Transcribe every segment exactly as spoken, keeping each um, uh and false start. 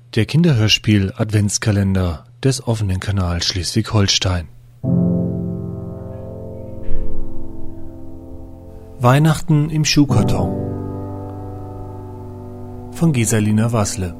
Der Kinderhörspiel-Adventskalender des offenen Kanals Schleswig-Holstein. Weihnachten im Schuhkarton von Gesalina Waßle.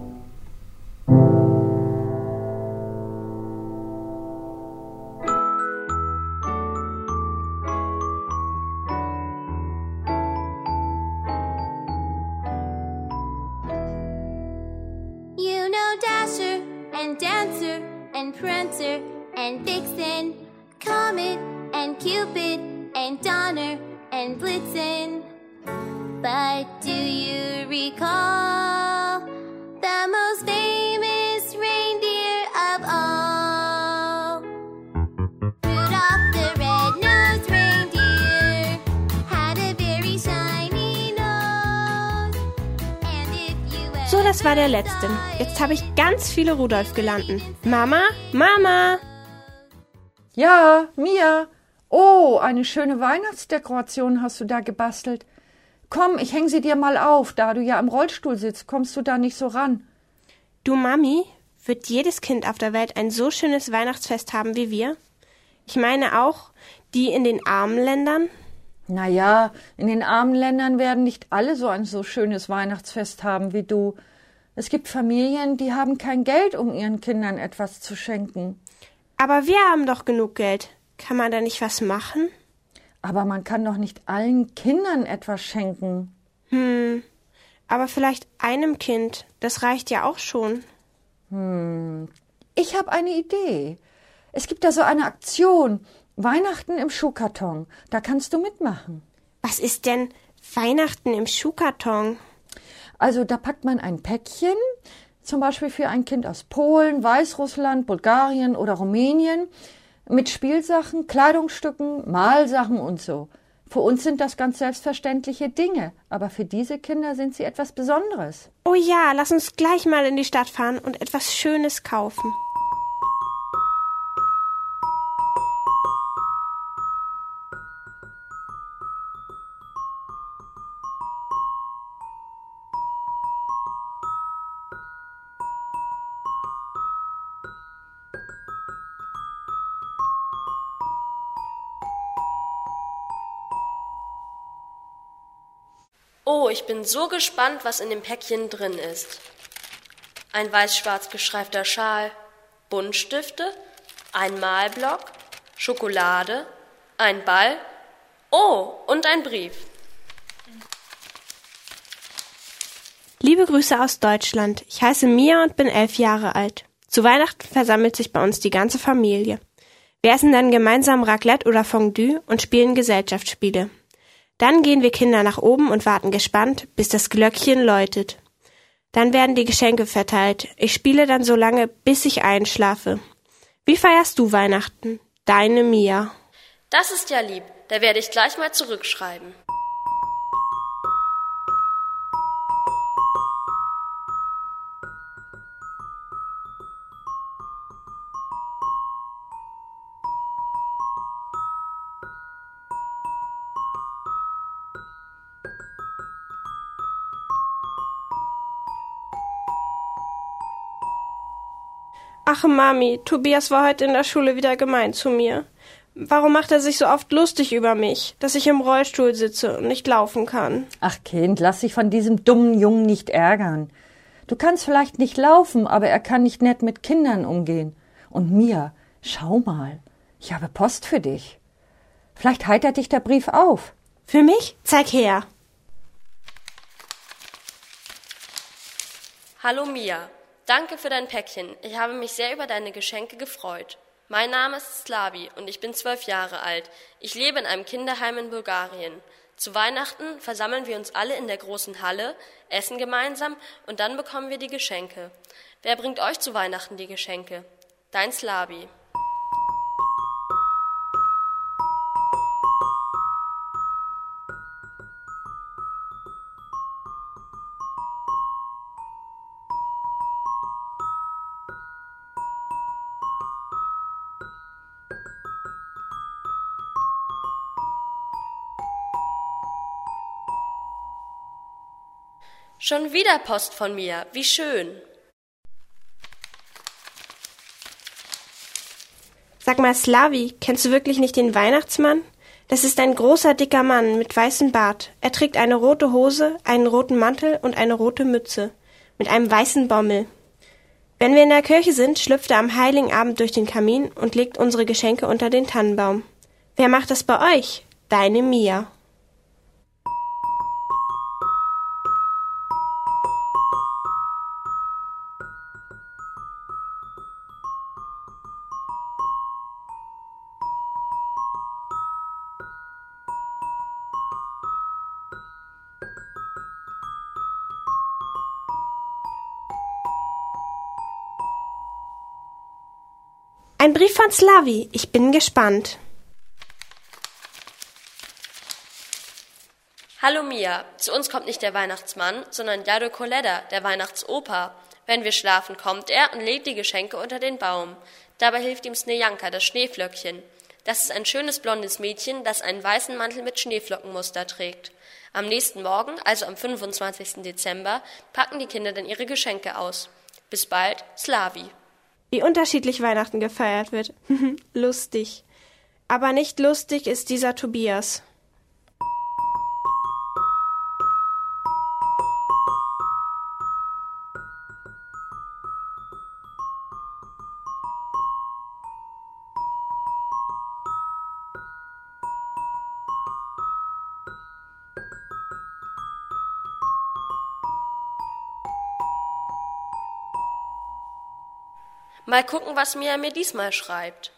You know Dasher and Dancer and Prancer and Vixen, Comet and Cupid and Donner and Blitzen. But do you recall the most famous reindeer of all? Rudolph the red-nosed reindeer had a very shiny nose. And if you ever So, das war der letzte. Jetzt habe ich ganz viele Rudolf-Girlanden. Mama, Mama! Ja, Mia. Oh, eine schöne Weihnachtsdekoration hast du da gebastelt. Komm, ich hänge sie dir mal auf. Da du ja im Rollstuhl sitzt, kommst du da nicht so ran. Du, Mami, wird jedes Kind auf der Welt ein so schönes Weihnachtsfest haben wie wir? Ich meine auch die in den armen Ländern? Naja, in den armen Ländern werden nicht alle so ein so schönes Weihnachtsfest haben wie du. Es gibt Familien, die haben kein Geld, um ihren Kindern etwas zu schenken. Aber wir haben doch genug Geld. Kann man da nicht was machen? Aber man kann doch nicht allen Kindern etwas schenken. Hm, aber vielleicht einem Kind. Das reicht ja auch schon. Hm, ich habe eine Idee. Es gibt da so eine Aktion, Weihnachten im Schuhkarton. Da kannst du mitmachen. Was ist denn Weihnachten im Schuhkarton? Also da packt man ein Päckchen, zum Beispiel für ein Kind aus Polen, Weißrussland, Bulgarien oder Rumänien, mit Spielsachen, Kleidungsstücken, Malsachen und so. Für uns sind das ganz selbstverständliche Dinge, aber für diese Kinder sind sie etwas Besonderes. Oh ja, lass uns gleich mal in die Stadt fahren und etwas Schönes kaufen. Oh, ich bin so gespannt, was in dem Päckchen drin ist. Ein weiß-schwarz gestreifter Schal, Buntstifte, ein Malblock, Schokolade, ein Ball, oh, und ein Brief. Liebe Grüße aus Deutschland. Ich heiße Mia und bin elf Jahre alt. Zu Weihnachten versammelt sich bei uns die ganze Familie. Wir essen dann gemeinsam Raclette oder Fondue und spielen Gesellschaftsspiele. Dann gehen wir Kinder nach oben und warten gespannt, bis das Glöckchen läutet. Dann werden die Geschenke verteilt. Ich spiele dann so lange, bis ich einschlafe. Wie feierst du Weihnachten? Deine Mia. Das ist ja lieb, da werde ich gleich mal zurückschreiben. Ach Mami, Tobias war heute in der Schule wieder gemein zu mir. Warum macht er sich so oft lustig über mich, dass ich im Rollstuhl sitze und nicht laufen kann? Ach Kind, lass dich von diesem dummen Jungen nicht ärgern. Du kannst vielleicht nicht laufen, aber er kann nicht nett mit Kindern umgehen. Und Mia, schau mal, ich habe Post für dich. Vielleicht heitert dich der Brief auf. Für mich? Zeig her. Hallo Mia. Danke für dein Päckchen. Ich habe mich sehr über deine Geschenke gefreut. Mein Name ist Slavi und ich bin zwölf Jahre alt. Ich lebe in einem Kinderheim in Bulgarien. Zu Weihnachten versammeln wir uns alle in der großen Halle, essen gemeinsam und dann bekommen wir die Geschenke. Wer bringt euch zu Weihnachten die Geschenke? Dein Slavi. Schon wieder Post von mir, wie schön. Sag mal, Slavi, kennst du wirklich nicht den Weihnachtsmann? Das ist ein großer, dicker Mann mit weißem Bart. Er trägt eine rote Hose, einen roten Mantel und eine rote Mütze mit einem weißen Bommel. Wenn wir in der Kirche sind, schlüpft er am Heiligen Abend durch den Kamin und legt unsere Geschenke unter den Tannenbaum. Wer macht das bei euch? Deine Mia. Ein Brief von Slavi. Ich bin gespannt. Hallo Mia, zu uns kommt nicht der Weihnachtsmann, sondern Jado Koleda, der Weihnachtsopa. Wenn wir schlafen, kommt er und legt die Geschenke unter den Baum. Dabei hilft ihm Snejanka, das Schneeflöckchen. Das ist ein schönes blondes Mädchen, das einen weißen Mantel mit Schneeflockenmuster trägt. Am nächsten Morgen, also am fünfundzwanzigsten Dezember, packen die Kinder dann ihre Geschenke aus. Bis bald, Slavi. Wie unterschiedlich Weihnachten gefeiert wird. Lustig. Aber nicht lustig ist dieser Tobias. Mal gucken, was Mia mir diesmal schreibt.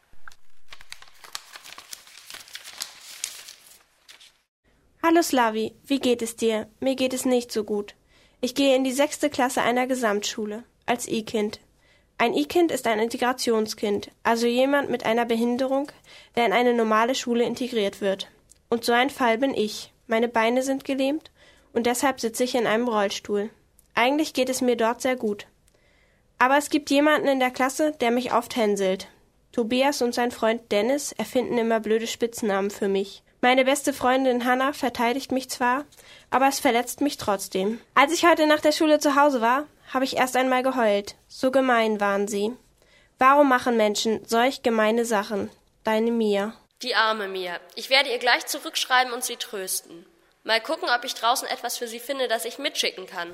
Hallo Slavi, wie geht es dir? Mir geht es nicht so gut. Ich gehe in die sechste Klasse einer Gesamtschule, als I-Kind. Ein I-Kind ist ein Integrationskind, also jemand mit einer Behinderung, der in eine normale Schule integriert wird. Und so ein Fall bin ich. Meine Beine sind gelähmt und deshalb sitze ich in einem Rollstuhl. Eigentlich geht es mir dort sehr gut. Aber es gibt jemanden in der Klasse, der mich oft hänselt. Tobias und sein Freund Dennis erfinden immer blöde Spitznamen für mich. Meine beste Freundin Hannah verteidigt mich zwar, aber es verletzt mich trotzdem. Als ich heute nach der Schule zu Hause war, habe ich erst einmal geheult. So gemein waren sie. Warum machen Menschen solch gemeine Sachen? Deine Mia. Die arme Mia. Ich werde ihr gleich zurückschreiben und sie trösten. Mal gucken, ob ich draußen etwas für sie finde, das ich mitschicken kann.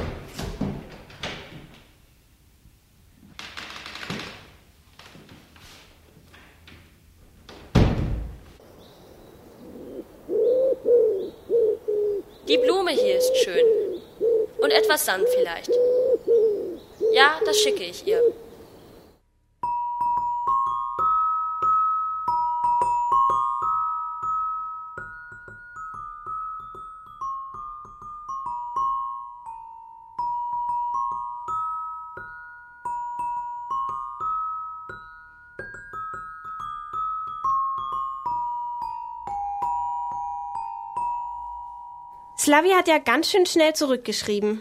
Die Blume hier ist schön. Und etwas Sand vielleicht. Ja, das schicke ich ihr. Slavi hat ja ganz schön schnell zurückgeschrieben.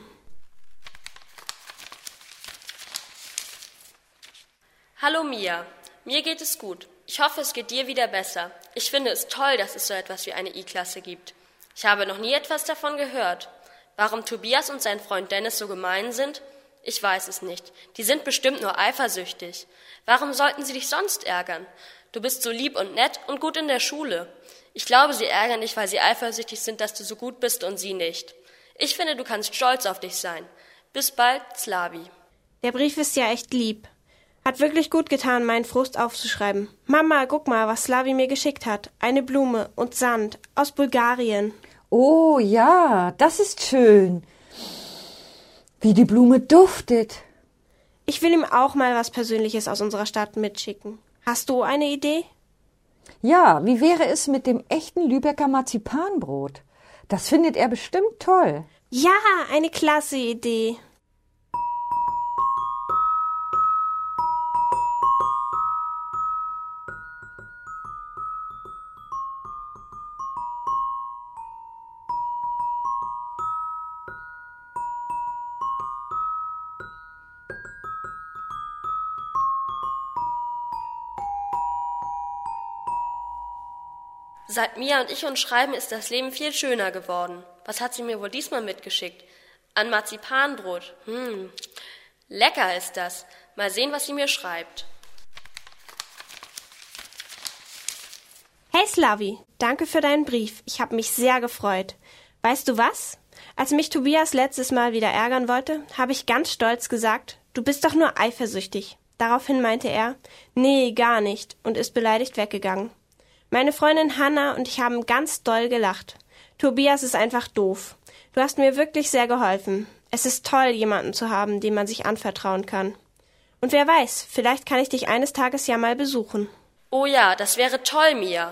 Hallo Mia, mir geht es gut. Ich hoffe, es geht dir wieder besser. Ich finde es toll, dass es so etwas wie eine I-Klasse gibt. Ich habe noch nie etwas davon gehört. Warum Tobias und sein Freund Dennis so gemein sind? Ich weiß es nicht. Die sind bestimmt nur eifersüchtig. Warum sollten sie dich sonst ärgern? Du bist so lieb und nett und gut in der Schule. Ich glaube, sie ärgern dich, weil sie eifersüchtig sind, dass du so gut bist und sie nicht. Ich finde, du kannst stolz auf dich sein. Bis bald, Slavi. Der Brief ist ja echt lieb. Hat wirklich gut getan, meinen Frust aufzuschreiben. Mama, guck mal, was Slavi mir geschickt hat. Eine Blume und Sand aus Bulgarien. Oh ja, das ist schön. Wie die Blume duftet. Ich will ihm auch mal was Persönliches aus unserer Stadt mitschicken. Hast du eine Idee? Ja, wie wäre es mit dem echten Lübecker Marzipanbrot? Das findet er bestimmt toll. Ja, eine klasse Idee. Seit Mia und ich uns schreiben, ist das Leben viel schöner geworden. Was hat sie mir wohl diesmal mitgeschickt? Ein Marzipanbrot. Hm, lecker ist das. Mal sehen, was sie mir schreibt. Hi Slavi, danke für deinen Brief. Ich habe mich sehr gefreut. Weißt du was? Als mich Tobias letztes Mal wieder ärgern wollte, habe ich ganz stolz gesagt, du bist doch nur eifersüchtig. Daraufhin meinte er, nee, gar nicht, und ist beleidigt weggegangen. Meine Freundin Hanna und ich haben ganz doll gelacht. Tobias ist einfach doof. Du hast mir wirklich sehr geholfen. Es ist toll, jemanden zu haben, dem man sich anvertrauen kann. Und wer weiß, vielleicht kann ich dich eines Tages ja mal besuchen. Oh ja, das wäre toll, Mia.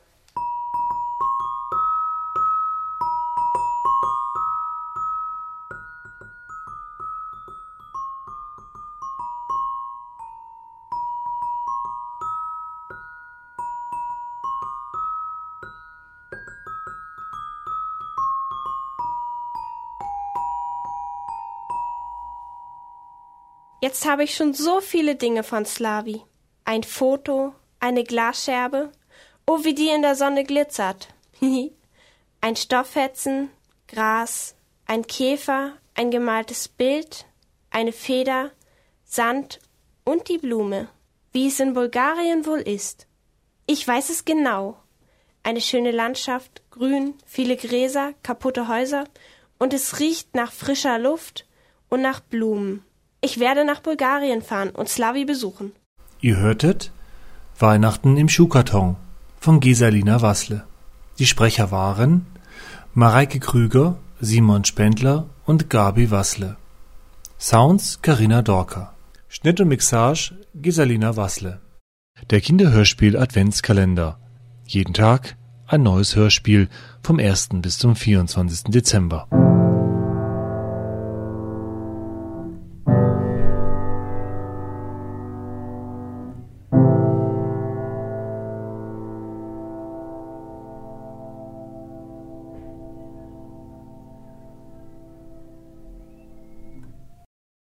Jetzt habe ich schon so viele Dinge von Slavi. Ein Foto, eine Glasscherbe. Oh, wie die in der Sonne glitzert. Ein Stofffetzen, Gras, ein Käfer, ein gemaltes Bild, eine Feder, Sand und die Blume. Wie es in Bulgarien wohl ist. Ich weiß es genau. Eine schöne Landschaft, grün, viele Gräser, kaputte Häuser und es riecht nach frischer Luft und nach Blumen. Ich werde nach Bulgarien fahren und Slavi besuchen. Ihr hörtet Weihnachten im Schuhkarton von Gesalina Wassle. Die Sprecher waren Mareike Krüger, Simon Spendler und Gabi Wassle. Sounds Carina Dorka. Schnitt und Mixage Gesalina Wassle. Der Kinderhörspiel Adventskalender. Jeden Tag ein neues Hörspiel vom ersten bis zum vierundzwanzigsten Dezember.